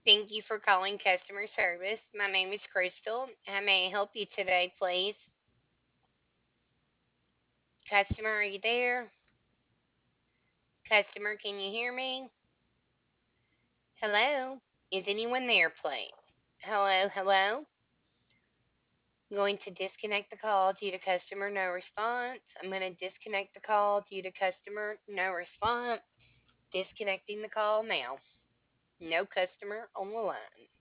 Thank you for calling customer service. My name is Crystal. How may I help you today, please? Customer, are you there? Customer, can you hear me? Hello? Is anyone there, please? Hello, hello? I'm going to disconnect the call due to customer no response. I'm going to disconnect the call due to customer no response. Disconnecting the call now. No customer on the line.